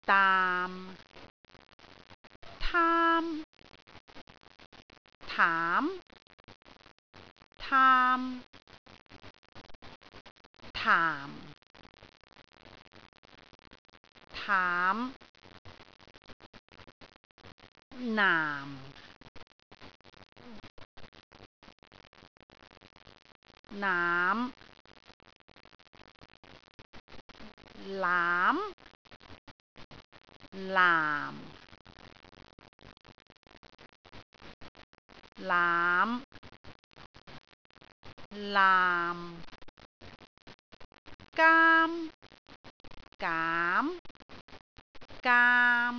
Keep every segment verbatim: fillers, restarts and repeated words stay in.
ตามทามถามทามถามถามหนามน้ำหลามหลามหลามลามกามกามกาม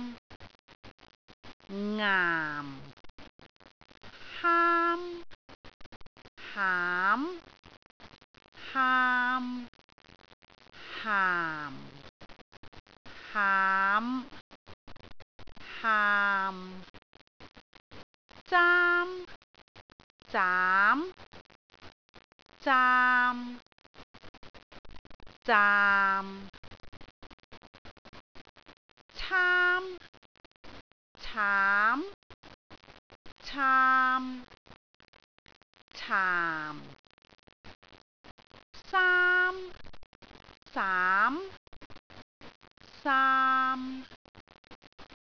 งามห้ามหามห้ามหามหามหามจามจามจามจามชามชามชามชามสามสามสาม